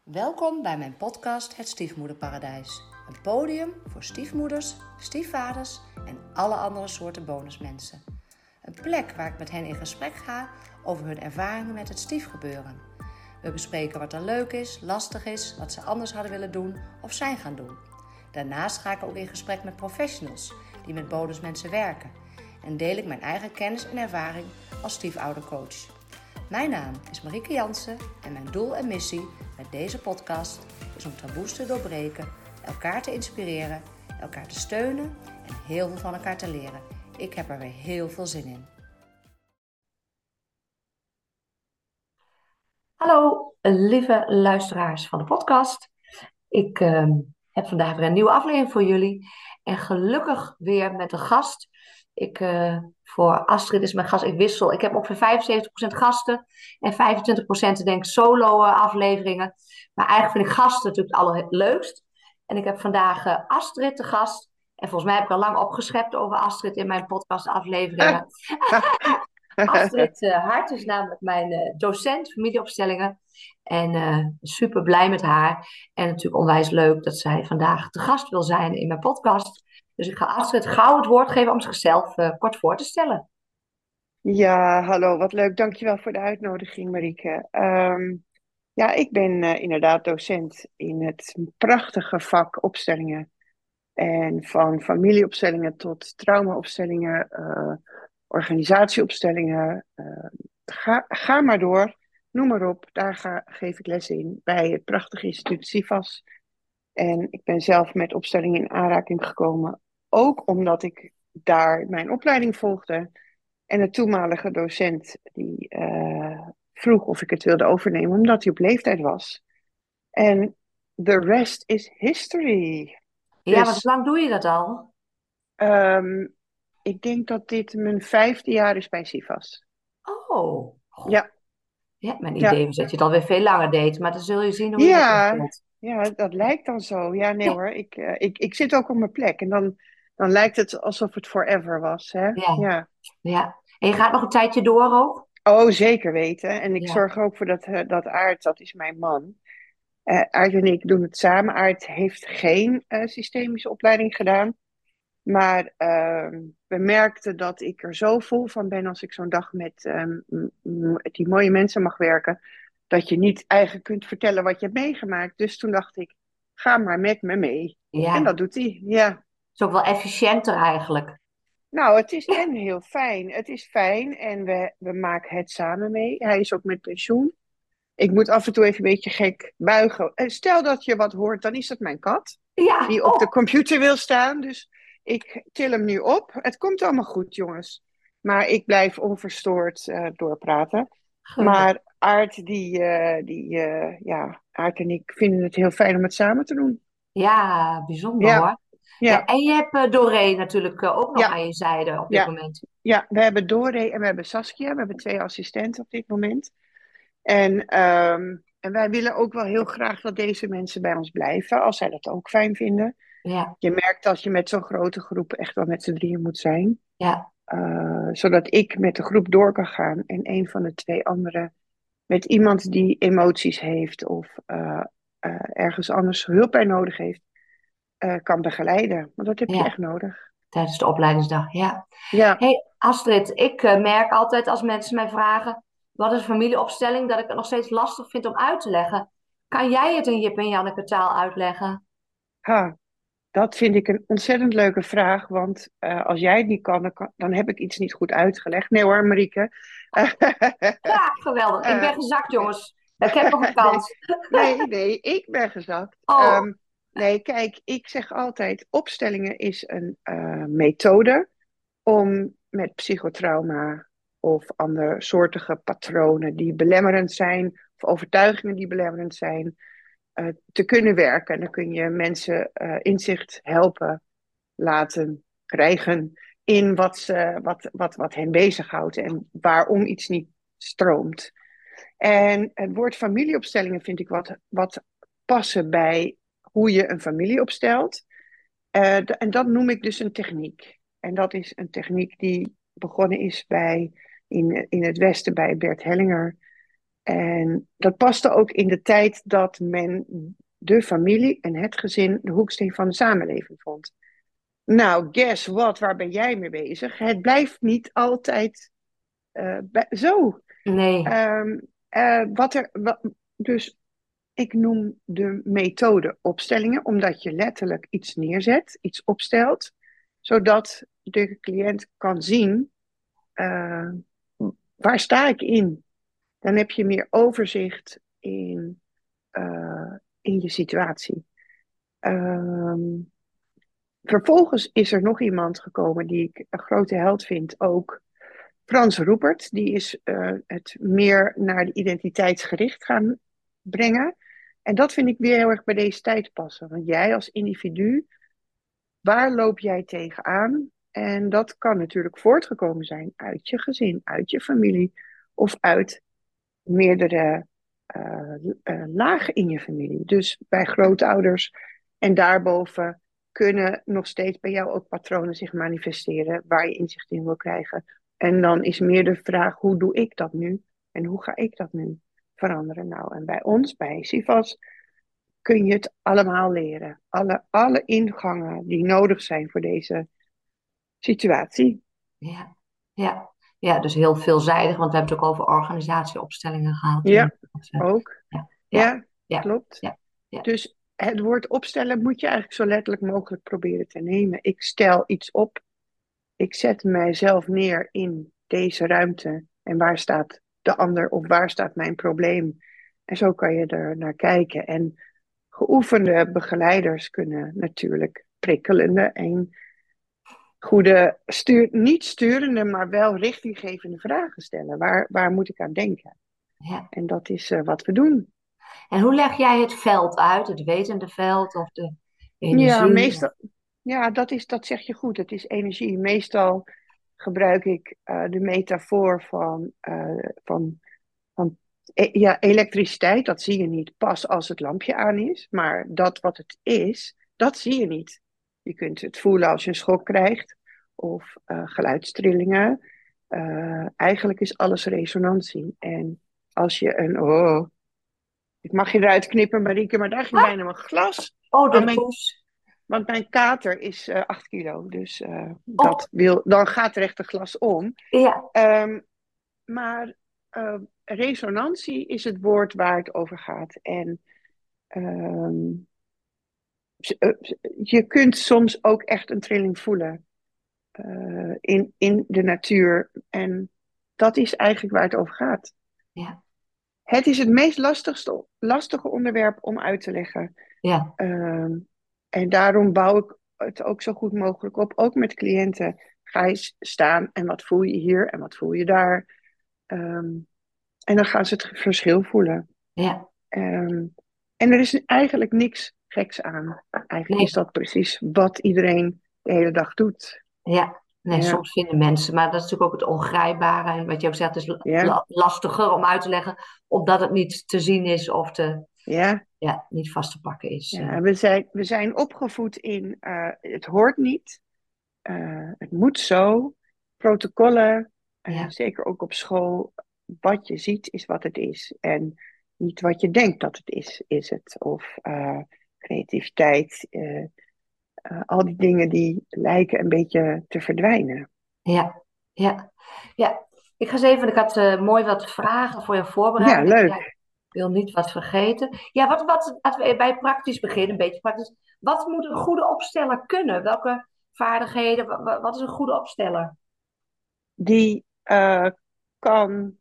Welkom bij mijn podcast Het Stiefmoederparadijs. Een podium voor stiefmoeders, stiefvaders en alle andere soorten bonusmensen. Een plek waar ik met hen in gesprek ga over hun ervaringen met het stiefgebeuren. We bespreken wat er leuk is, lastig is, wat ze anders hadden willen doen of zijn gaan doen. Daarnaast ga ik ook in gesprek met professionals die met bonusmensen werken. En deel ik mijn eigen kennis en ervaring als stiefoudercoach. Mijn naam is Marieke Jansen en mijn doel en missie met deze podcast is om taboes te doorbreken, elkaar te inspireren, elkaar te steunen en heel veel van elkaar te leren. Ik heb er weer heel veel zin in. Hallo lieve luisteraars van de podcast. Ik heb vandaag weer een nieuwe aflevering voor jullie en gelukkig weer met een gast. Voor Astrid is mijn gast. Ik wissel. Ik heb ongeveer 75% gasten en 25% denk ik solo afleveringen. Maar eigenlijk vind ik gasten natuurlijk het allerleukst. En ik heb vandaag Astrid te gast. En volgens mij heb ik al lang opgeschept over Astrid in mijn podcast afleveringen. Astrid Hart is namelijk mijn docent familieopstellingen. En super blij met haar. En natuurlijk onwijs leuk dat zij vandaag te gast wil zijn in mijn podcast. Dus ik ga Astrid gauw het woord geven om zichzelf kort voor te stellen. Ja, hallo, wat leuk. Dankjewel voor de uitnodiging, Marieke. Ja, ik ben inderdaad docent in het prachtige vak opstellingen. En van familieopstellingen tot traumaopstellingen, organisatieopstellingen. Ga maar door, noem maar op. Daar geef ik les in bij het prachtige instituut SIVAS. En ik ben zelf met opstellingen in aanraking gekomen. Ook omdat ik daar mijn opleiding volgde. En de toenmalige docent die vroeg of ik het wilde overnemen, omdat hij op leeftijd was. En the rest is history. Ja, want hoe Dus lang doe je dat al? ehm, ik denk dat dit mijn 5e jaar is bij SIVAS. Oh, goh. Ja, Ja, mijn idee ja, was dat je het alweer veel langer deed. Maar dan zul je zien hoe je dat ja, invult. ja, dat lijkt dan zo. Ja, nee Ja, hoor, ik zit ook op mijn plek. En dan lijkt het alsof het forever was, hè? ja, Ja. ja. En je gaat nog een tijdje door ook? Oh, zeker weten. En ik Ja, zorg ook voor dat Aart, dat is mijn man. Aart en ik doen het samen. Aart heeft geen systemische opleiding gedaan. Maar we merkten dat ik er zo vol van ben als ik zo'n dag met die mooie mensen mag werken. Dat je niet eigenlijk kunt vertellen wat je hebt meegemaakt. Dus toen dacht ik, ga maar met me mee. En ja. dat doet hij, ja. Is ook wel efficiënter eigenlijk. Nou, het is en heel fijn. Het is fijn en we maken het samen mee. Hij is ook met pensioen. Ik moet af en toe even een beetje gek buigen. Stel dat je wat hoort, dan is dat mijn kat. Ja, Die op de oh, computer wil staan. Dus ik til hem nu op. Het komt allemaal goed, jongens. Maar ik blijf onverstoord doorpraten. gelukkig. Maar Aart en ik vinden het heel fijn om het samen te doen. Ja, bijzonder Ja, hoor. Ja, ja, en je hebt Doreen natuurlijk ook nog ja, aan je zijde op dit ja. moment. Ja, we hebben Dore en we hebben Saskia. We hebben 2 assistenten op dit moment. En wij willen ook wel heel graag dat deze mensen bij ons blijven, als zij dat ook fijn vinden. Ja, Je merkt dat je met zo'n grote groep echt wel met z'n drieën moet zijn. ja, Zodat ik met de groep door kan gaan en een van de 2 anderen met iemand die emoties heeft of ergens anders hulp bij nodig heeft, kan begeleiden. Want dat heb je ja, echt nodig. tijdens de opleidingsdag, ja. Ja, Hey Astrid, ik merk altijd als mensen mij vragen, wat is een familieopstelling, dat ik het nog steeds lastig vind om uit te leggen. Kan jij het in Jip en Janneke taal uitleggen? ha, dat vind ik een ontzettend leuke vraag. Want als jij het niet kan, dan heb ik iets niet goed uitgelegd. Nee hoor, Marieke. Ja, geweldig. Ik Eh, ben gezakt, jongens. Ik heb nog een nee, kans. nee, ik ben gezakt. Oh, Nee, kijk, ik zeg altijd, opstellingen is een methode om met psychotrauma of andere soortige patronen die belemmerend zijn, of overtuigingen die belemmerend zijn, te kunnen werken. En dan kun je mensen inzicht helpen laten krijgen in wat hen bezighoudt en waarom iets niet stroomt. En het woord familieopstellingen vind ik wat passen bij hoe je een familie opstelt. En dat noem ik dus een techniek. En dat is een techniek die begonnen is in het Westen bij Bert Hellinger. En dat paste ook in de tijd dat men de familie en het gezin de hoeksteen van de samenleving vond. Nou, guess what, waar ben jij mee bezig? Het blijft niet altijd zo. Nee. Ehm, dus ik noem de methode opstellingen, omdat je letterlijk iets neerzet, iets opstelt, zodat de cliënt kan zien, eh, waar sta ik in? Dan heb je meer overzicht in je situatie. Ehm, Vervolgens is er nog iemand gekomen die ik een grote held vind ook. Frans Roepert, die is het meer naar de identiteitsgericht gaan brengen. En dat vind ik weer heel erg bij deze tijd passen. Want jij als individu, waar loop jij tegenaan? En dat kan natuurlijk voortgekomen zijn uit je gezin, uit je familie of uit meerdere lagen in je familie. Dus bij grootouders en daarboven kunnen nog steeds bij jou ook patronen zich manifesteren waar je inzicht in wil krijgen. En dan is meer de vraag, hoe doe ik dat nu? En hoe ga ik dat nu veranderen? Nou, en bij ons, bij SIVAS, kun je het allemaal leren. Alle ingangen die nodig zijn voor deze situatie. Ja, ja. Ja, dus heel veelzijdig, want we hebben het ook over organisatieopstellingen gehad. Ja, Ja, ook. ja, ja, Ja, ja, klopt. ja, ja. Dus het woord opstellen moet je eigenlijk zo letterlijk mogelijk proberen te nemen. Ik stel iets op. Ik zet mijzelf neer in deze ruimte. En waar staat de ander of waar staat mijn probleem? En zo kan je er naar kijken. En geoefende begeleiders kunnen natuurlijk prikkelende en goede, niet sturende, maar wel richtinggevende vragen stellen. Waar moet ik aan denken? Ja. En dat is wat we doen. En hoe leg jij het veld uit, het wetende veld of de Ja, energie? meestal. Ja, dat zeg je goed. Het is energie. Meestal gebruik ik de metafoor van ja, elektriciteit. Dat zie je niet pas als het lampje aan is. Maar dat wat het is, dat zie je niet. Je kunt het voelen als je een schok krijgt of geluidstrillingen. Eigenlijk is alles resonantie. En als je oh, ik mag je eruit knippen, Marieke, maar daar ging Ah, bijna mijn glas. oh, Maar de mijn poes. Want mijn kater is 8 kilo, dus Oh, dan gaat er echt een glas om. ja, Ehm, maar resonantie is het woord waar het over gaat. En ehm, je kunt soms ook echt een trilling voelen in de natuur. En dat is eigenlijk waar het over gaat. ja, Het is het meest lastige onderwerp om uit te leggen. ja, Ehm, en daarom bouw ik het ook zo goed mogelijk op. Ook met cliënten. Ga je staan en wat voel je hier en wat voel je daar. Ehm, en dan gaan ze het verschil voelen. ja. Ehm, en er is eigenlijk niks geks aan. Eigenlijk is Nee, dat precies wat iedereen de hele dag doet. ja. Nee, Ja, soms vinden mensen, maar dat is natuurlijk ook het ongrijpbare. En wat je ook zegt, het is ja, lastiger om uit te leggen, omdat het niet te zien is of ja. ja, niet vast te pakken is. Ja, we zijn opgevoed in het hoort niet, het moet zo, protocollen, Ja, zeker ook op school. Wat je ziet is wat het is. En niet wat je denkt dat het is het. Of creativiteit, al die dingen die lijken een beetje te verdwijnen. ja, ja, ja. Ik ga eens even, ik had mooi wat vragen voor je Ja, voorbereid. Ja, ik leuk. wil niet wat vergeten. Ja, laten we bij praktisch beginnen, een beetje praktisch. Wat moet een goede opsteller kunnen? Welke vaardigheden, wat is een goede opsteller? Die kan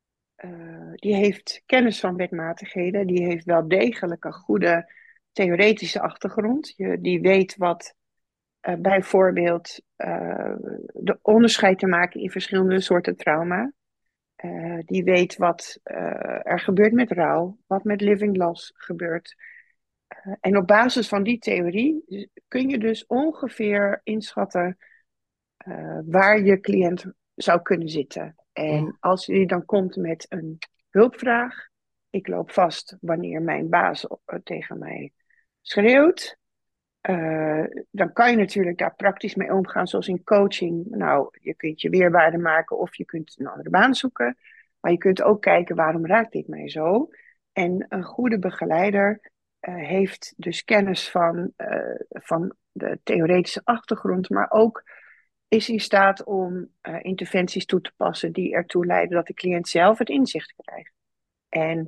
die heeft kennis van wetmatigheden, die heeft wel degelijk een goede theoretische achtergrond. Die weet wat bijvoorbeeld de onderscheid te maken in verschillende soorten trauma. Die weet wat er gebeurt met rouw, wat met living loss gebeurt. En op basis van die theorie kun je dus ongeveer inschatten waar je cliënt zou kunnen zitten. En Ja, als je dan komt met een hulpvraag, ik loop vast wanneer mijn baas tegen mij schreeuwt, dan kan je natuurlijk daar praktisch mee omgaan, zoals in coaching. Nou, je kunt je weerbaarder maken of je kunt een andere baan zoeken. Maar je kunt ook kijken, waarom raakt dit mij zo? En een goede begeleider heeft dus kennis van de theoretische achtergrond, maar ook is in staat om interventies toe te passen die ertoe leiden dat de cliënt zelf het inzicht krijgt. En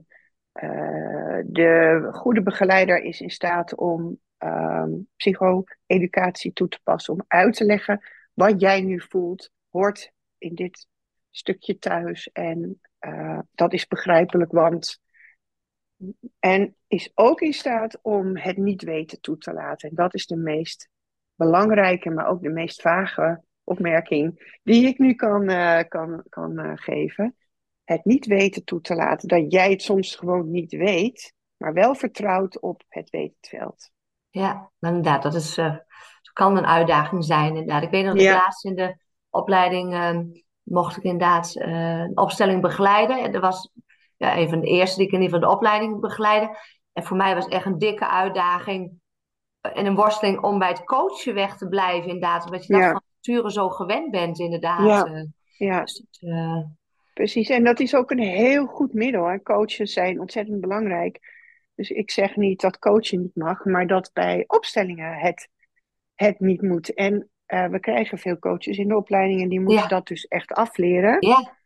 de goede begeleider is in staat om psycho-educatie toe te passen, om uit te leggen wat jij nu voelt, hoort in dit stukje thuis. En dat is begrijpelijk, want. En is ook in staat om het niet weten toe te laten. En dat is de meest belangrijke, maar ook de meest vage opmerking die ik nu kan geven. Het niet weten toe te laten, dat jij het soms gewoon niet weet, maar wel vertrouwt op het wetenveld. Ja, inderdaad, kan een uitdaging zijn. Inderdaad. Ik weet nog dat ik Ja, laatst in de opleiding mocht ik inderdaad een opstelling begeleiden. En dat was een van de eerste die ik in ieder geval de opleiding begeleidde. En voor mij was echt een dikke uitdaging en een worsteling om bij het coachen weg te blijven, inderdaad. Omdat je dat ja, van nature zo gewend bent, inderdaad. ja, ja, Dus precies. En dat is ook een heel goed middel. Hè. Coaches zijn ontzettend belangrijk. Dus ik zeg niet dat coachen niet mag, maar dat bij opstellingen het niet moet. En we krijgen veel coaches in de opleiding en die moeten ja, dat dus echt afleren. ja,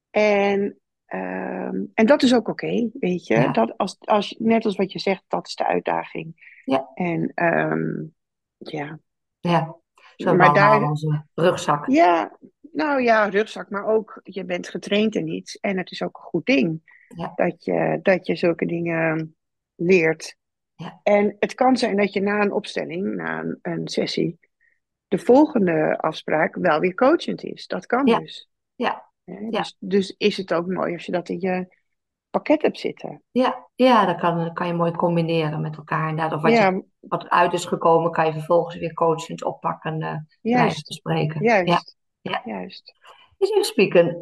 En dat is ook oké, weet je. ja, Dat net als wat je zegt, dat is de uitdaging. ja, En ja, ja. Zo hebben we maar allemaal daar, onze rugzak. ja, nou ja, rugzak, maar ook je bent getraind in iets. En het is ook een goed ding Ja, dat je zulke dingen leert. ja, En het kan zijn dat je na een opstelling, na een sessie, de volgende afspraak wel weer coachend is. Dat kan ja, dus. ja, Hè? ja. Dus is het ook mooi als je dat in je pakket hebt zitten. Ja, ja, dat kan je mooi combineren met elkaar. Inderdaad. Of Ja, wat uit is gekomen, kan je vervolgens weer coachend oppakken, bij wijze van juist, spreken. Ja, juist, ja. juist. Eens even spieken.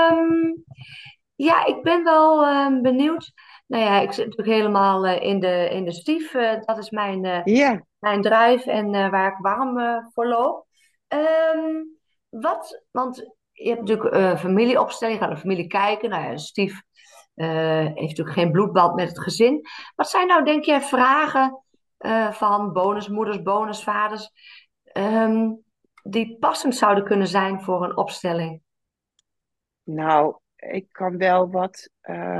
Ja, ik ben wel benieuwd. Nou ja, ik zit natuurlijk helemaal in de stief. Dat is Ja, mijn drive en waar ik warm voor loop. Ehm, want je hebt natuurlijk familieopstelling, gaat naar familie kijken. Nou ja, stief heeft natuurlijk geen bloedband met het gezin. Wat zijn nou, denk jij, vragen van bonusmoeders, bonusvaders, ehm, die passend zouden kunnen zijn voor een opstelling? nou, ik kan wel wat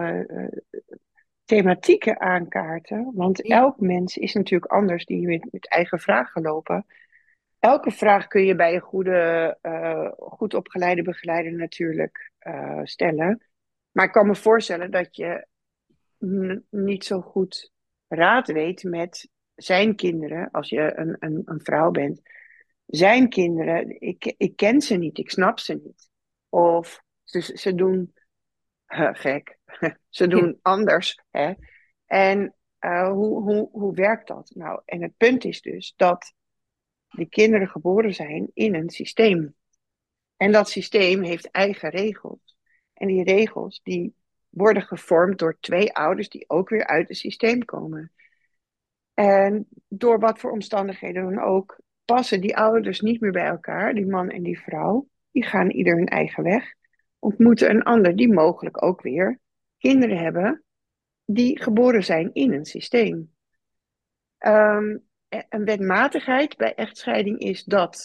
thematieken aankaarten. Want Ja, elk mens is natuurlijk anders die met eigen vragen lopen. Elke vraag kun je bij een goed opgeleide begeleider natuurlijk stellen. Maar ik kan me voorstellen dat je niet zo goed raad weet met zijn kinderen, als je een vrouw bent. Zijn kinderen, ik ken ze niet, ik snap ze niet. Of ze doen gek, ze doen anders. Hè? En hoe werkt dat? Nou, en het punt is dus dat de kinderen geboren zijn in een systeem. En dat systeem heeft eigen regels. En die regels die worden gevormd door twee ouders die ook weer uit het systeem komen. En door wat voor omstandigheden dan ook, passen die ouders niet meer bij elkaar, die man en die vrouw. Die gaan ieder hun eigen weg. Ontmoeten een ander die mogelijk ook weer kinderen hebben die geboren zijn in een systeem. Um, een wetmatigheid bij echtscheiding is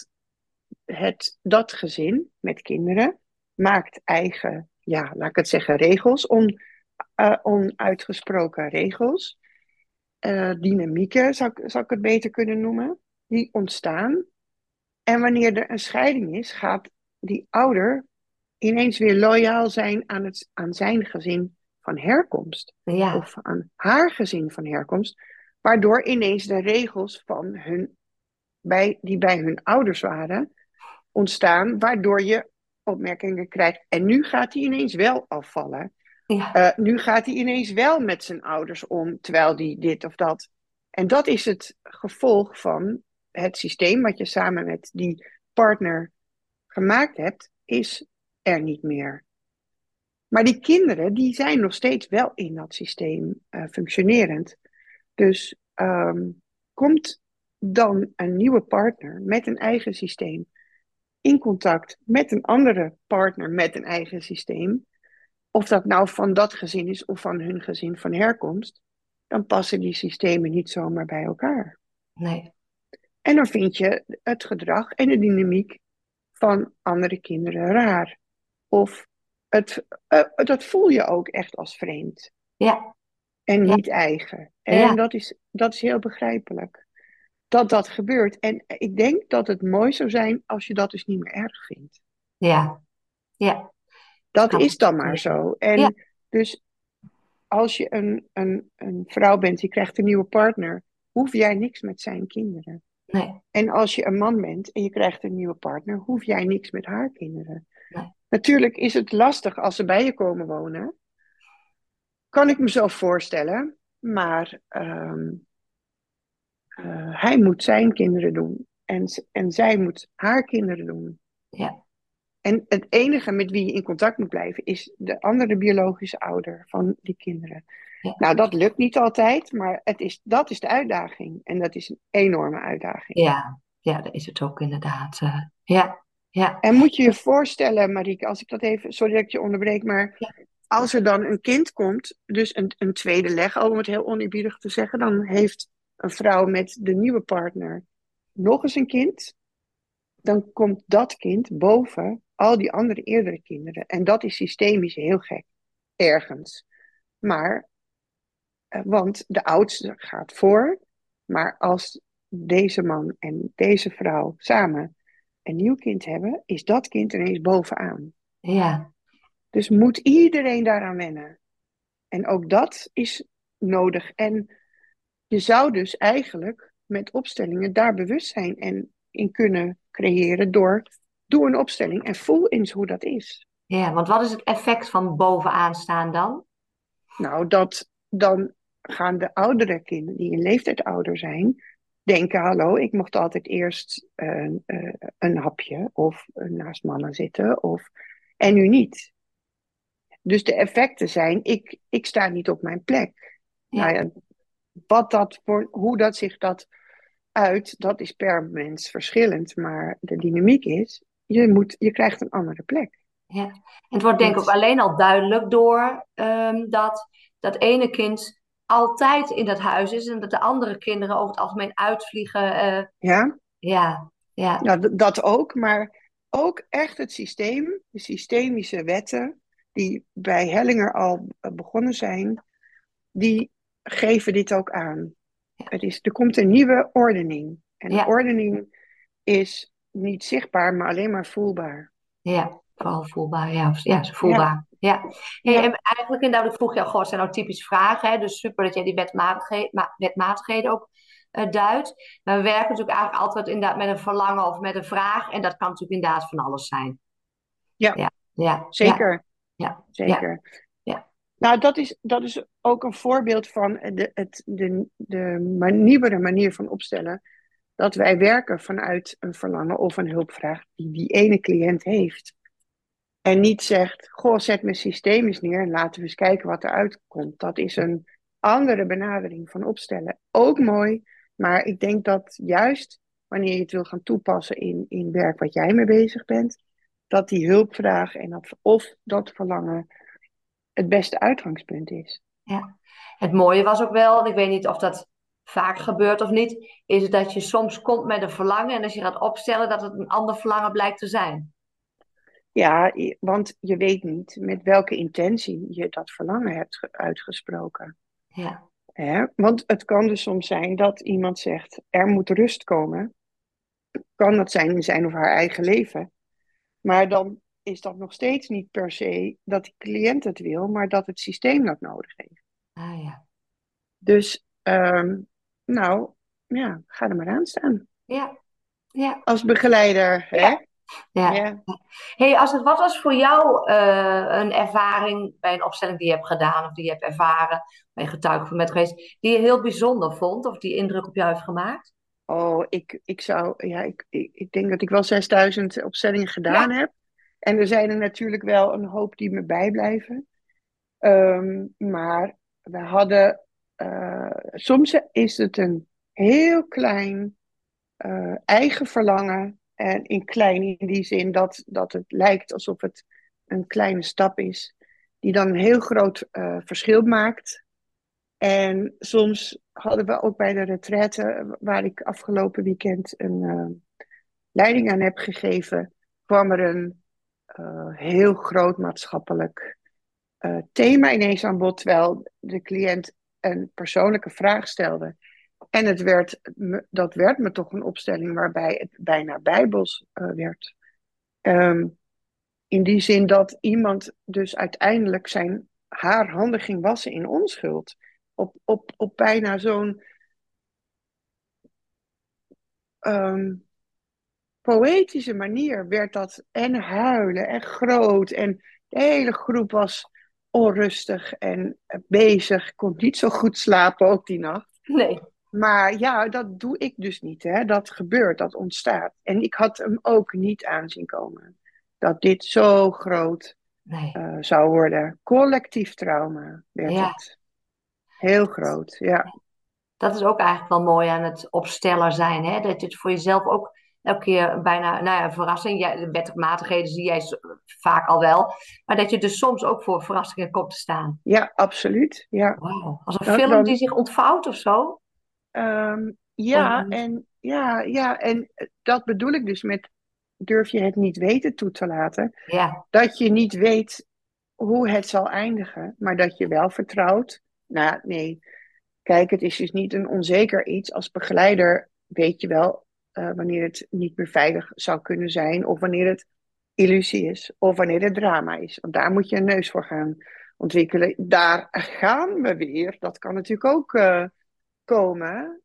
dat gezin met kinderen maakt eigen, ja, laat ik het zeggen, regels, onuitgesproken regels, dynamieken, zou ik het beter kunnen noemen, die ontstaan. En wanneer er een scheiding is, gaat die ouder ineens weer loyaal zijn aan zijn gezin van herkomst. ja, Of aan haar gezin van herkomst. Waardoor ineens de regels die bij hun ouders waren, ontstaan. Waardoor je opmerkingen krijgt. En nu gaat hij ineens wel afvallen. ja, Nu gaat hij ineens wel met zijn ouders om, terwijl hij dit of dat. En dat is het gevolg van het systeem wat je samen met die partner gemaakt hebt, is er niet meer. Maar die kinderen, die zijn nog steeds wel in dat systeem functionerend. Dus komt dan een nieuwe partner met een eigen systeem in contact met een andere partner met een eigen systeem, of dat nou van dat gezin is of van hun gezin van herkomst, dan passen die systemen niet zomaar bij elkaar. Nee. En dan vind je het gedrag en de dynamiek van andere kinderen raar. Of dat voel je ook echt als vreemd Ja, en ja, niet eigen. En ja, dat is heel begrijpelijk dat dat gebeurt. En ik denk dat het mooi zou zijn als je dat dus niet meer erg vindt. ja, ja. Ze Dat kan is dan maar accepteren. zo. Ja, En dus als je een vrouw bent, die krijgt een nieuwe partner, hoef jij niks met zijn kinderen. nee, En als je een man bent en je krijgt een nieuwe partner, hoef jij niks met haar kinderen. nee. Natuurlijk is het lastig als ze bij je komen wonen. Kan ik mezelf voorstellen. Maar hij moet zijn kinderen doen. En zij moet haar kinderen doen. Ja, En het enige met wie je in contact moet blijven is de andere biologische ouder van die kinderen. ja, Nou, dat lukt niet altijd, maar dat is de uitdaging. En dat is een enorme uitdaging. ja, ja, dat is het ook inderdaad. Ja, ja, En moet je je voorstellen, Marieke, als ik dat even, sorry dat ik je onderbreek, maar ja, als er dan een kind komt, dus een tweede leg, al om het heel oneerbiedig te zeggen, dan heeft een vrouw met de nieuwe partner nog eens een kind, dan komt dat kind boven al die andere eerdere kinderen. En dat is systemisch heel gek, ergens. Maar, want de oudste gaat voor, maar als deze man en deze vrouw samen een nieuw kind hebben, is dat kind ineens bovenaan. ja, Dus moet iedereen daaraan wennen. En ook dat is nodig. En je zou dus eigenlijk met opstellingen daar bewustzijn in kunnen creëren door doe een opstelling en voel eens hoe dat is. ja. Want wat is het effect van bovenaan staan dan? Nou, dan gaan de oudere kinderen die in leeftijd ouder zijn, denken, hallo, ik mocht altijd eerst een hapje of naast mama zitten en nu niet. Dus de effecten zijn, ik sta niet op mijn plek. Nou Ja, ja, hoe dat zich dat uit, dat is per mens verschillend. Maar de dynamiek is, je krijgt een andere plek. ja. En het wordt denk ik ook Met, alleen al duidelijk door dat dat ene kind altijd in dat huis is en dat de andere kinderen over het algemeen uitvliegen. ja, Ja, ja, ja, dat ook. Maar ook echt het systeem, de systemische wetten, die bij Hellinger al begonnen zijn, die geven dit ook aan. Er komt een nieuwe ordening. En de ja, ordening is niet zichtbaar, maar alleen maar voelbaar. ja. Vooral voelbaar, ja, ja, is Ja, voelbaar. Ja. Hey, ja. en eigenlijk inderdaad, ik vroeg jou, goh, het zijn nou typische vragen, hè? Dus super dat jij die wetmatigheden ook duidt. Maar we werken natuurlijk eigenlijk altijd inderdaad met een verlangen of met een vraag. En dat kan natuurlijk inderdaad van alles zijn. Ja, Ja, ja, ja, zeker. ja, ja, Zeker. ja, Nou, dat is ook een voorbeeld van de nieuwere manier van opstellen. Dat wij werken vanuit een verlangen of een hulpvraag die ene cliënt heeft. En niet zegt, goh, zet mijn systeem eens neer en laten we eens kijken wat eruit komt. Dat is een andere benadering van opstellen. Ook mooi, maar ik denk dat juist wanneer je het wil gaan toepassen in werk wat jij mee bezig bent, dat die hulpvraag of dat verlangen het beste uitgangspunt is. ja. Het mooie was ook wel, en ik weet niet of dat vaak gebeurt of niet, is dat je soms komt met een verlangen en als je gaat opstellen dat het een ander verlangen blijkt te zijn. Ja, want je weet niet met welke intentie je dat verlangen hebt uitgesproken. Ja, Hè? Want het kan dus soms zijn dat iemand zegt, er moet rust komen. Kan dat zijn in zijn of haar eigen leven. Maar dan is dat nog steeds niet per se dat de cliënt het wil, maar dat het systeem dat nodig heeft. ah ja, Dus, nou, ja, ga er maar aan staan. ja, ja, Als begeleider, hè? ja. Ja. Ja. Hey, wat was voor jou een ervaring bij een opstelling die je hebt gedaan of die je hebt ervaren, bij getuige van met geweest, die je heel bijzonder vond of die indruk op jou heeft gemaakt? Oh, ik denk dat ik wel 6000 opstellingen gedaan Ja, heb. En er zijn er natuurlijk wel een hoop die me bijblijven. Maar we hadden, soms is het een heel klein eigen verlangen. En in klein in die zin dat het lijkt alsof het een kleine stap is. die dan een heel groot verschil maakt. En soms hadden we ook bij de retraite, waar ik afgelopen weekend een leiding aan heb gegeven, kwam er een heel groot maatschappelijk thema ineens aan bod, terwijl de cliënt een persoonlijke vraag stelde. En dat werd me toch een opstelling waarbij het bijna bijbels werd. In die zin dat iemand dus uiteindelijk haar handen ging wassen in onschuld. Op bijna zo'n poëtische manier werd dat en huilen en groot. En de hele groep was onrustig en bezig. Kon niet zo goed slapen ook die nacht. Nee. Maar ja, dat doe ik dus niet. Hè. Dat gebeurt, dat ontstaat. En ik had hem ook niet aanzien komen. Dat dit zo groot zou worden. Collectief trauma werd het. Heel groot, ja. Dat is ook eigenlijk wel mooi aan het opsteller zijn. Hè? Dat je het voor jezelf ook elke keer bijna, nou ja, een verrassing. Ja, de wetmatigheden zie jij vaak al wel. Maar dat je dus soms ook voor verrassingen komt te staan. Ja, absoluut. Ja. Wow. Als een film die zich ontvouwt of zo. Ja, en dat bedoel ik dus met durf je het niet weten toe te laten. Ja. Dat je niet weet hoe het zal eindigen, maar dat je wel vertrouwt. Nou, nee. Kijk, het is dus niet een onzeker iets. Als begeleider weet je wel wanneer het niet meer veilig zou kunnen zijn, of wanneer het illusie is, of wanneer het drama is. Want daar moet je een neus voor gaan ontwikkelen. Daar gaan we weer. Dat kan natuurlijk ook komen.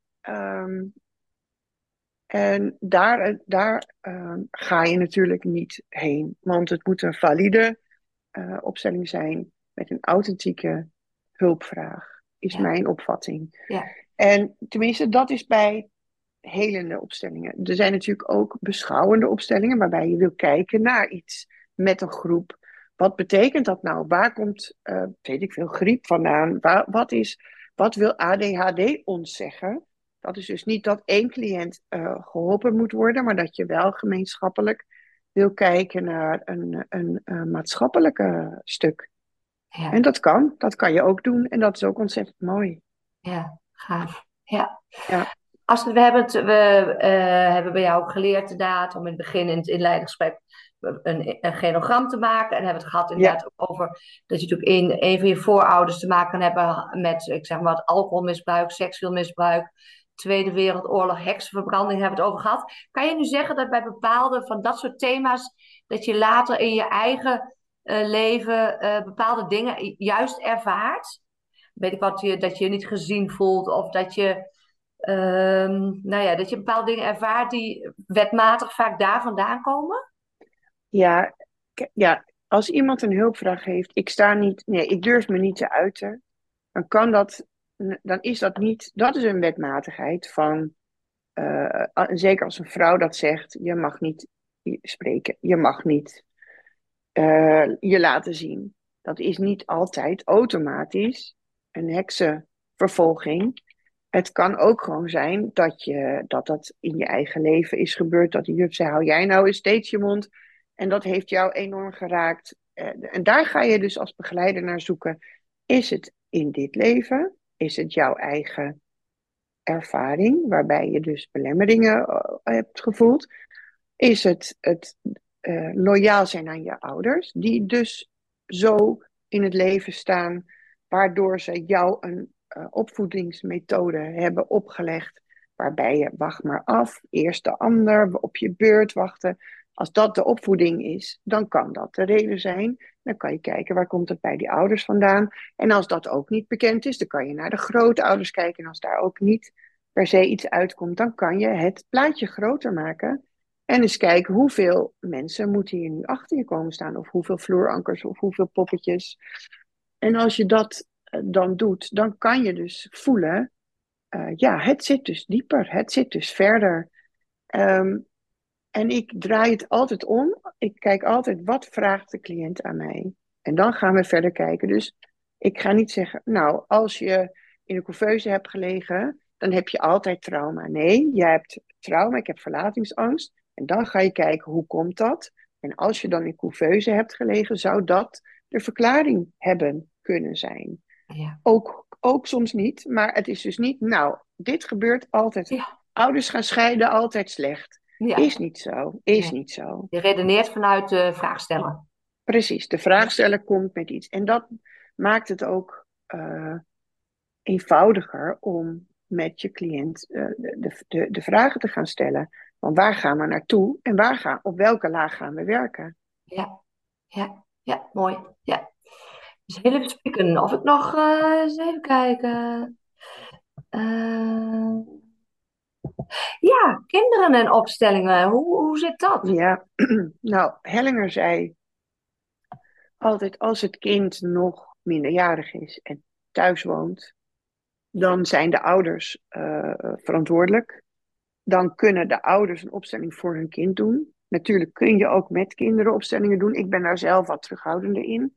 En daar ga je natuurlijk niet heen. Want het moet een valide opstelling zijn met een authentieke hulpvraag, is mijn opvatting. Ja. En tenminste, dat is bij helende opstellingen. Er zijn natuurlijk ook beschouwende opstellingen, waarbij je wil kijken naar iets met een groep. Wat betekent dat nou? Waar komt, weet ik veel, griep vandaan? Wat wil ADHD ons zeggen? Dat is dus niet dat één cliënt geholpen moet worden, maar dat je wel gemeenschappelijk wil kijken naar een maatschappelijke stuk. Ja. En dat kan je ook doen en dat is ook ontzettend mooi. Ja, gaaf. Ja. Ja. We hebben bij jou ook geleerd inderdaad om in het begin in het inleidingsgesprek een genogram te maken. En hebben het gehad inderdaad over dat je natuurlijk een van je voorouders te maken kan hebben met, ik zeg maar, wat alcoholmisbruik, seksueel misbruik, Tweede Wereldoorlog, heksenverbranding hebben we het over gehad. Kan je nu zeggen dat bij bepaalde van dat soort thema's, dat je later in je eigen leven bepaalde dingen juist ervaart? Weet ik wat, dat je je niet gezien voelt of dat je dat je bepaalde dingen ervaart die wetmatig vaak daar vandaan komen? Ja, als iemand een hulpvraag heeft, ik durf me niet te uiten, dan is dat niet, dat is een wetmatigheid van, zeker als een vrouw dat zegt, je mag niet spreken, je mag niet je laten zien. Dat is niet altijd automatisch een heksenvervolging. Het kan ook gewoon zijn dat in je eigen leven is gebeurd. Dat die juf zei, hou jij nou eens steeds je mond. En dat heeft jou enorm geraakt. En daar ga je dus als begeleider naar zoeken. Is het in dit leven? Is het jouw eigen ervaring? Waarbij je dus belemmeringen hebt gevoeld? Is het loyaal zijn aan je ouders? Die dus zo in het leven staan. Waardoor ze jou een opvoedingsmethode hebben opgelegd, waarbij je wacht maar af, eerst de ander, op je beurt wachten. Als dat de opvoeding is, dan kan dat de reden zijn. Dan kan je kijken waar komt het bij die ouders vandaan. En als dat ook niet bekend is, dan kan je naar de grootouders kijken. En als daar ook niet per se iets uitkomt, dan kan je het plaatje groter maken. En eens kijken hoeveel mensen moeten hier nu achter je komen staan. Of hoeveel vloerankers of hoeveel poppetjes. En als je dat dan doet, dan kan je dus voelen, het zit dus dieper, het zit dus verder. En ik draai het altijd om. Ik kijk altijd, wat vraagt de cliënt aan mij? En dan gaan we verder kijken. Dus ik ga niet zeggen, nou, als je in een couveuse hebt gelegen, dan heb je altijd trauma. Nee, jij hebt trauma, ik heb verlatingsangst. En dan ga je kijken, hoe komt dat? En als je dan in couveuse hebt gelegen, zou dat de verklaring hebben kunnen zijn. Ja. Ook soms niet, maar het is dus niet, nou, dit gebeurt altijd. Ja. Ouders gaan scheiden, altijd slecht. Is Ja. niet zo, is Nee. niet zo. Je redeneert vanuit de vraagsteller. Precies, de vraagsteller komt met iets. En dat maakt het ook eenvoudiger om met je cliënt de vragen te gaan stellen. Van waar gaan we naartoe en op welke laag gaan we werken? Ja. Ja. Ja. Mooi. Ja. Dus heel even spieken. Of ik nog eens even kijken. Eh, ja, kinderen en opstellingen. Hoe zit dat? Ja, nou, Hellinger zei altijd als het kind nog minderjarig is en thuis woont, dan zijn de ouders verantwoordelijk. Dan kunnen de ouders een opstelling voor hun kind doen. Natuurlijk kun je ook met kinderen opstellingen doen. Ik ben daar zelf wat terughoudender in.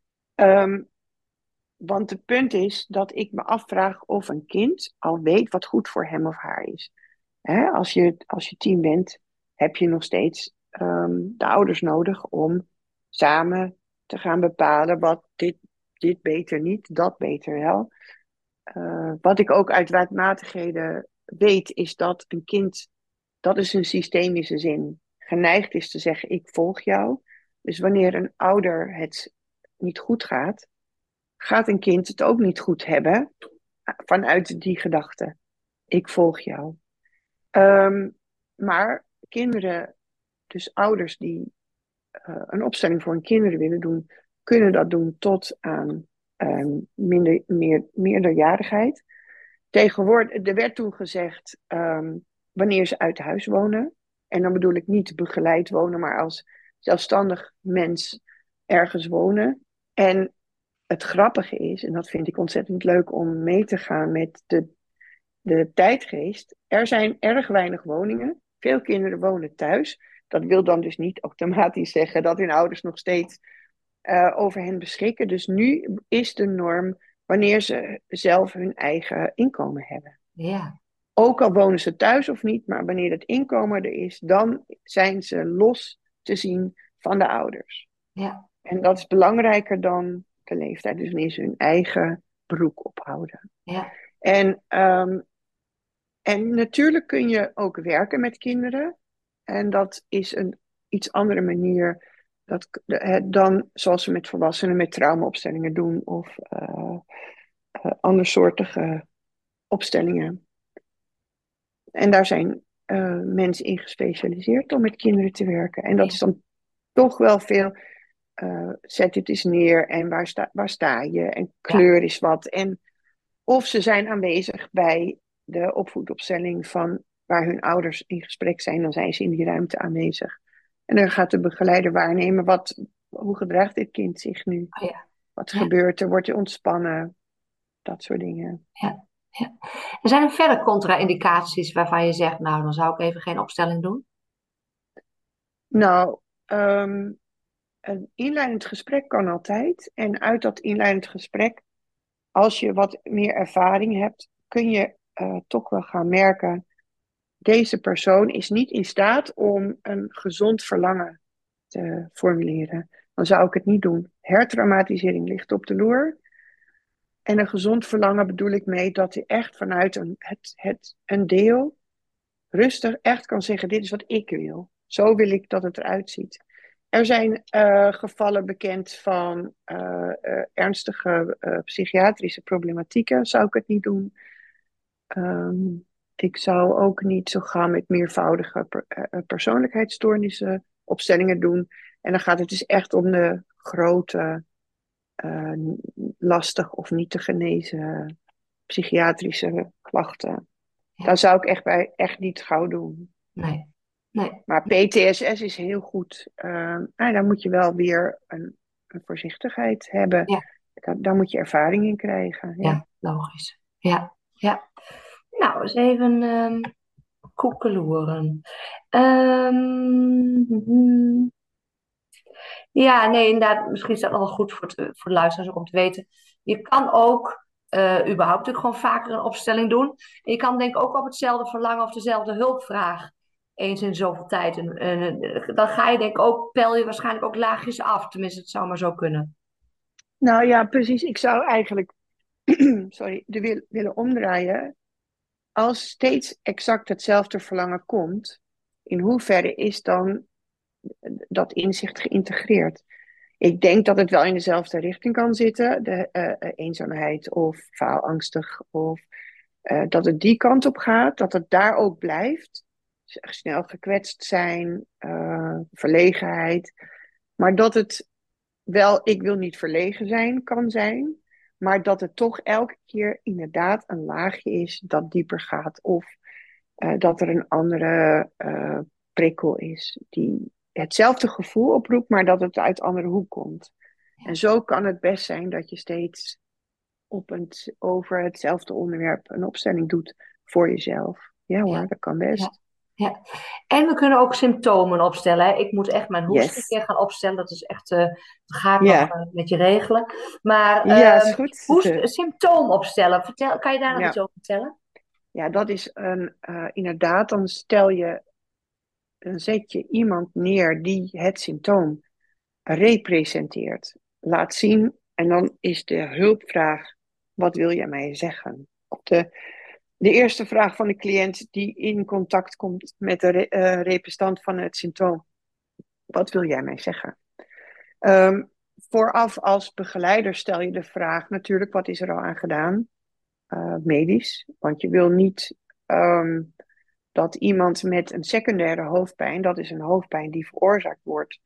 Want het punt is dat ik me afvraag of een kind al weet wat goed voor hem of haar is. Hè? Als je 10 bent, heb je nog steeds de ouders nodig om samen te gaan bepalen wat dit beter niet, dat beter wel. Wat ik ook uit wetmatigheden weet, is dat een kind, dat is een systemische zin, geneigd is te zeggen: ik volg jou. Dus wanneer een ouder het niet goed gaat, gaat een kind het ook niet goed hebben vanuit die gedachte: ik volg jou. Maar kinderen, dus ouders die een opstelling voor hun kinderen willen doen, kunnen dat doen tot aan meerderjarigheid. Tegenwoordig, er werd toen gezegd wanneer ze uit huis wonen. En dan bedoel ik niet begeleid wonen, maar als zelfstandig mens ergens wonen. En het grappige is, en dat vind ik ontzettend leuk om mee te gaan met de tijdgeest. Er zijn erg weinig woningen. Veel kinderen wonen thuis. Dat wil dan dus niet automatisch zeggen dat hun ouders nog steeds over hen beschikken. Dus nu is de norm wanneer ze zelf hun eigen inkomen hebben. Ja. Ook al wonen ze thuis of niet, maar wanneer het inkomen er is, dan zijn ze los te zien van de ouders. Ja. En dat is belangrijker dan de leeftijd. Dus wanneer ze hun eigen broek ophouden. Ja. En natuurlijk kun je ook werken met kinderen. En dat is een iets andere manier dan zoals we met volwassenen met traumaopstellingen doen. Of andersoortige opstellingen. En daar zijn mensen in gespecialiseerd om met kinderen te werken. En dat is dan toch wel veel. Zet dit eens neer en waar sta je? En Ja. kleur is wat. En of ze zijn aanwezig bij de opvoedopstelling van waar hun ouders in gesprek zijn, dan zijn ze in die ruimte aanwezig. En dan gaat de begeleider waarnemen hoe gedraagt dit kind zich nu? Oh, ja. Wat Ja. gebeurt er? Wordt hij ontspannen? Dat soort dingen. Ja. Ja. Er zijn er verder contra-indicaties waarvan je zegt, nou, dan zou ik even geen opstelling doen. Nou, een inleidend gesprek kan altijd. En uit dat inleidend gesprek, als je wat meer ervaring hebt, kun je toch wel gaan merken: deze persoon is niet in staat om een gezond verlangen te formuleren. Dan zou ik het niet doen. Hertraumatisering ligt op de loer. En een gezond verlangen bedoel ik mee dat hij echt vanuit een deel rustig echt kan zeggen: dit is wat ik wil. Zo wil ik dat het eruit ziet. Er zijn gevallen bekend van ernstige psychiatrische problematieken. Zou ik het niet doen? Ik zou ook niet zo gaan met meervoudige persoonlijkheidsstoornissen opstellingen doen. En dan gaat het dus echt om de grote, uh, lastig of niet te genezen psychiatrische klachten. Ja. Dat zou ik echt niet gauw doen. Nee. Nee. Maar PTSS is heel goed. Dan moet je wel weer een voorzichtigheid hebben. Ja. Daar moet je ervaring in krijgen. Ja. Ja, logisch. Ja. Ja. Nou, eens even koekeloeren. Ja, nee, inderdaad. Misschien is dat wel goed voor de luisteraars ook om te weten. Je kan ook überhaupt natuurlijk gewoon vaker een opstelling doen. En je kan denk ik ook op hetzelfde verlangen of dezelfde hulpvraag eens in zoveel tijd. En dan ga je denk ik ook, pel je waarschijnlijk ook laagjes af. Tenminste, het zou maar zo kunnen. Nou ja, precies. Ik zou eigenlijk sorry, willen omdraaien. Als steeds exact hetzelfde verlangen komt, in hoeverre is dan dat inzicht geïntegreerd? Ik denk dat het wel in dezelfde richting kan zitten, de eenzaamheid of faalangstig, of dat het die kant op gaat, dat het daar ook blijft. Snel gekwetst zijn, verlegenheid, maar dat het wel, ik wil niet verlegen zijn, kan zijn, maar dat het toch elke keer inderdaad een laagje is dat dieper gaat, of dat er een andere prikkel is die hetzelfde gevoel oproept, maar dat het uit een andere hoek komt. En zo kan het best zijn dat je steeds over hetzelfde onderwerp een opstelling doet voor jezelf. Ja Ja, hoor, dat kan ja, best. ja. En we kunnen ook symptomen opstellen. Hè. Ik moet echt mijn hoest een Yes. keer gaan opstellen. Dat is echt, dat ga ik nog Ja, met je regelen. Maar ja, is goed. symptoom opstellen. Kan je daar nog iets Ja, over vertellen? ja, dat is inderdaad, dan zet je iemand neer die het symptoom representeert, laat zien. En dan is de hulpvraag, wat wil jij mij zeggen? Op de eerste vraag van de cliënt die in contact komt met de representant van het symptoom. Wat wil jij mij zeggen? Ehm, Vooraf als begeleider stel je de vraag natuurlijk, wat is er al aan gedaan? Medisch. Want je wil niet dat iemand met een secundaire hoofdpijn, dat is een hoofdpijn die veroorzaakt wordt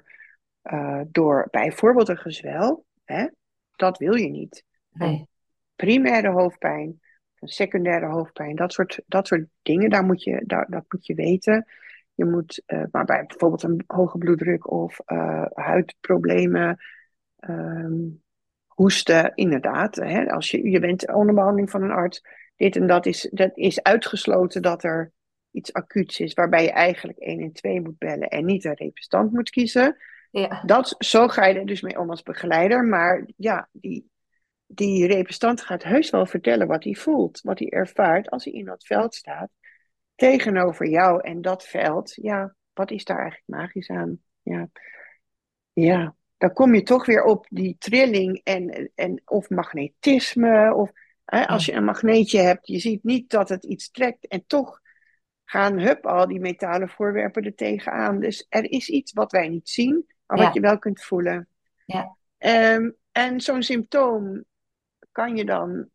door bijvoorbeeld een gezwel, hè? Dat wil je niet. Een Nee. primaire hoofdpijn, een secundaire hoofdpijn, dat soort dingen, dat moet je weten. Je moet, maar bij bijvoorbeeld een hoge bloeddruk of huidproblemen, ehm, hoesten, inderdaad. Hè, als je bent onder behandeling van een arts, dit en dat is uitgesloten dat er iets acuuts is, waarbij je eigenlijk 112 moet bellen en niet een representant moet kiezen. Ja, Zo ga je er dus mee om als begeleider. Maar ja, die representant gaat heus wel vertellen wat hij voelt, wat hij ervaart als hij in dat veld staat tegenover jou. En dat veld, ja, wat is daar eigenlijk magisch aan? Ja, ja, dan kom je toch weer op die trilling of magnetisme. Of als ja, je een magneetje hebt, je ziet niet dat het iets trekt en toch gaan al die metalen voorwerpen er tegenaan. Dus er is iets wat wij niet zien, maar wat ja, je wel kunt voelen. ja, En zo'n symptoom kan je dan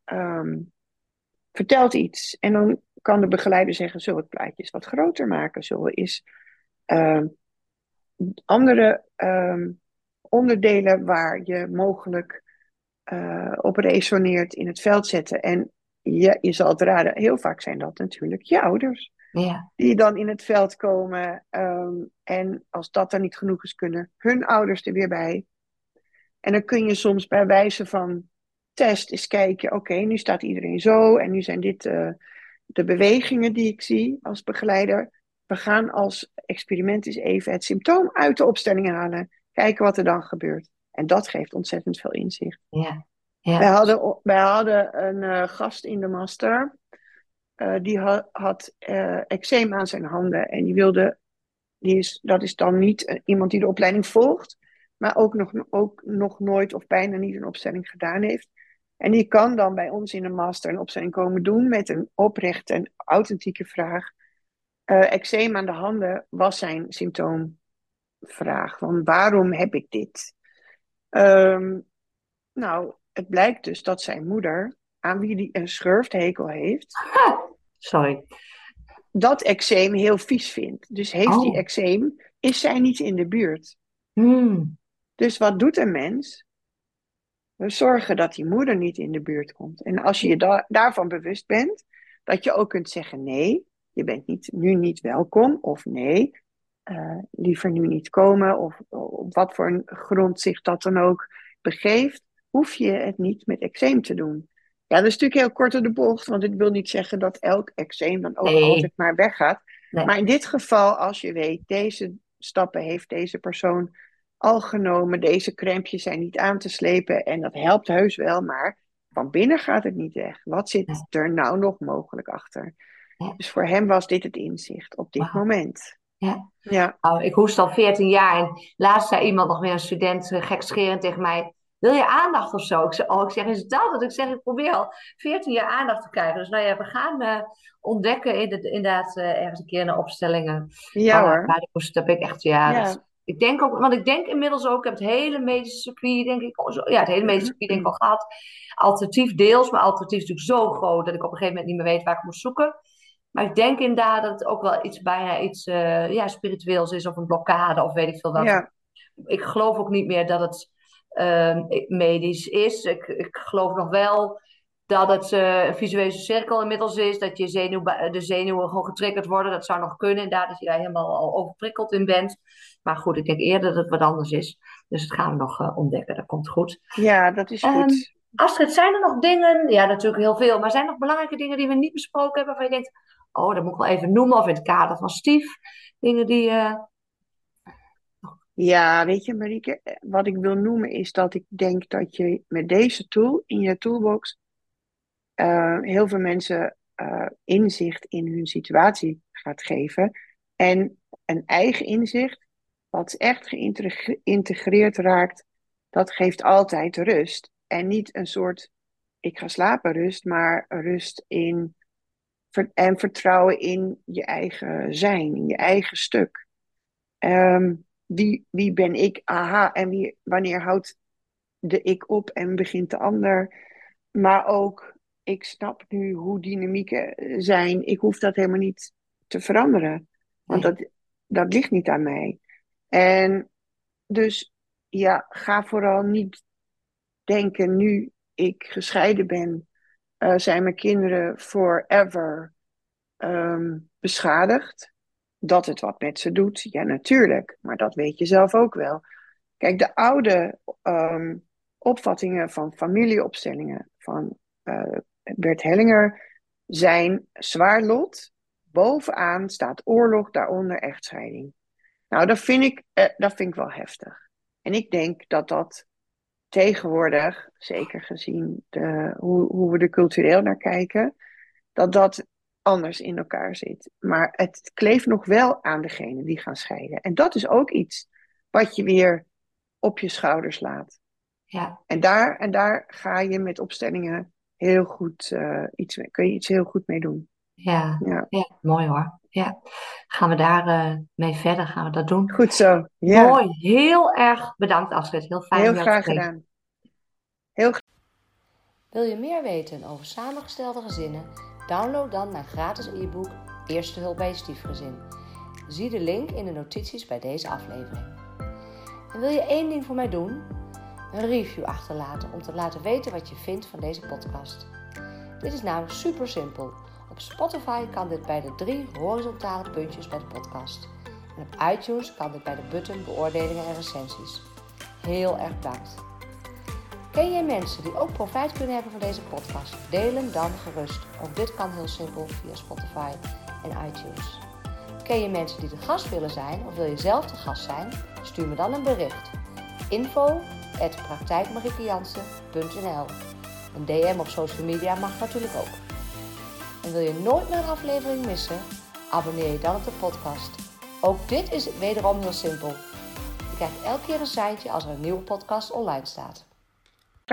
vertelt iets. En dan kan de begeleider zeggen, zullen we het plaatje eens wat groter maken? Zullen we eens ehm, andere onderdelen waar je mogelijk op resoneert in het veld zetten? En je zal het raden, heel vaak zijn dat natuurlijk je ouders. ja, Die dan in het veld komen. En als dat dan niet genoeg is, kunnen hun ouders er weer bij. En dan kun je soms bij wijze van test eens kijken, oké, nu staat iedereen zo en nu zijn dit de bewegingen die ik zie als begeleider. We gaan als experiment eens even het symptoom uit de opstelling halen. Kijken wat er dan gebeurt. En dat geeft ontzettend veel inzicht. ja, Wij hadden een gast in de master. Die had eczeem aan zijn handen. En dat is dan niet iemand die de opleiding volgt. Maar ook nog nooit of bijna niet een opstelling gedaan heeft. En die kan dan bij ons in de master een opstelling komen doen met een oprechte en authentieke vraag. Eczeem aan de handen was zijn symptoomvraag. Van waarom heb ik dit? Ehm, nou, het blijkt dus dat zijn moeder, aan wie hij een schurfthekel heeft, sorry. dat eczeem heel vies vindt. Dus heeft hij Oh, eczeem, is zij niet in de buurt. hmm. Dus wat doet een mens? We zorgen dat die moeder niet in de buurt komt. En als je je daarvan bewust bent, dat je ook kunt zeggen nee, je bent nu niet welkom, of nee, liever nu niet komen, of op wat voor een grond zich dat dan ook begeeft, hoef je het niet met eczeem te doen. Ja, dat is natuurlijk heel kort door de bocht, want ik wil niet zeggen dat elk eczeem dan ook altijd Nee, maar weggaat. nee, Maar in dit geval, als je weet, deze stappen heeft deze persoon al genomen, deze crèmpjes zijn niet aan te slepen en dat helpt heus wel, maar van binnen gaat het niet weg. Wat nee. zit er nou nog mogelijk achter? Ja, Dus voor hem was dit het inzicht op dit wauw. moment. Ja. Ja, Nou, ik hoest al 14 jaar en laatst zei iemand nog weer, een student, gekscherend tegen mij. wil je aandacht of zo? Ik zeg, ik zeg, is het dat? Ik zeg, ik probeer al 14 jaar aandacht te krijgen. Dus nou ja, we gaan ontdekken inderdaad ergens een keer naar opstellingen. Ja Waar hoor. ik moest, dat ben ik echt, ja, Ja. ik denk ook, want ik denk inmiddels ook, ik heb het hele medische circuit, denk ik, ja, het hele medische circuit denk ik al gehad. Alternatief deels, maar alternatief is natuurlijk zo groot dat ik op een gegeven moment niet meer weet waar ik moet zoeken. Maar ik denk inderdaad dat het ook wel bijna iets ja, spiritueels is of een blokkade of weet ik veel wat. Ja. Ik geloof ook niet meer dat het medisch is. Ik geloof nog wel dat het een visuele cirkel inmiddels is. Dat de zenuwen gewoon getriggerd worden. Dat zou nog kunnen, inderdaad, dat je daar helemaal al overprikkeld in bent. Maar goed, ik denk eerder dat het wat anders is. Dus dat gaan we nog ontdekken. Dat komt goed. Ja, dat is Ehm, goed. Astrid, zijn er nog dingen? Ja, natuurlijk heel veel. Maar zijn er nog belangrijke dingen die we niet besproken hebben? Waarvan je denkt, oh, dat moet ik wel even noemen. Of in het kader van Stief. Dingen die... Ja, weet je, Marieke, wat ik wil noemen is dat ik denk dat je met deze tool in je toolbox heel veel mensen inzicht in hun situatie gaat geven. En een eigen inzicht, wat echt geïntegreerd raakt, dat geeft altijd rust. En niet een soort, ik ga slapen rust, maar rust en vertrouwen in je eigen zijn, in je eigen stuk. Ehm, wie ben ik? Aha, en wanneer houdt de ik op en begint de ander? Maar ook, ik snap nu hoe dynamieken zijn. Ik hoef dat helemaal niet te veranderen. Want nee. dat ligt niet aan mij. En dus, ja, ga vooral niet denken, nu ik gescheiden ben, zijn mijn kinderen forever beschadigd. Dat het wat met ze doet, ja natuurlijk, maar dat weet je zelf ook wel. Kijk, de oude opvattingen van familieopstellingen van Bert Hellinger zijn zwaar lot. Bovenaan staat oorlog, daaronder echtscheiding. Nou, dat vind ik wel heftig. En ik denk dat dat tegenwoordig, zeker gezien hoe we er cultureel naar kijken, dat dat anders in elkaar zit. Maar het kleeft nog wel aan degene die gaan scheiden. En dat is ook iets wat je weer op je schouders laat. Ja. En daar ga je met opstellingen heel goed kun je iets heel goed mee doen. Ja, Ja, ja, mooi hoor. Ja, gaan we daar mee verder? Gaan we dat doen? goed zo. Ja, Mooi, heel erg bedankt Astrid. Heel fijn om heel jou te graag spreken. gedaan. Heel Wil je meer weten over samengestelde gezinnen? Download dan mijn gratis e-book Eerste hulp bij je stiefgezin. Zie de link in de notities bij deze aflevering. En wil je één ding voor mij doen? Een review achterlaten om te laten weten wat je vindt van deze podcast. Dit is namelijk super simpel. Op Spotify kan dit bij de 3 horizontale puntjes bij de podcast. En op iTunes kan dit bij de button beoordelingen en recensies. Heel erg bedankt. Ken jij mensen die ook profijt kunnen hebben van deze podcast? Deel hem dan gerust. Ook dit kan heel simpel via Spotify en iTunes. Ken je mensen die de gast willen zijn of wil je zelf de gast zijn? Stuur me dan een bericht. info@praktijkmariekejansen.nl. Een DM op social media mag natuurlijk ook. En wil je nooit meer een aflevering missen? Abonneer je dan op de podcast. Ook dit is wederom heel simpel. Je krijgt elke keer een seintje als er een nieuwe podcast online staat.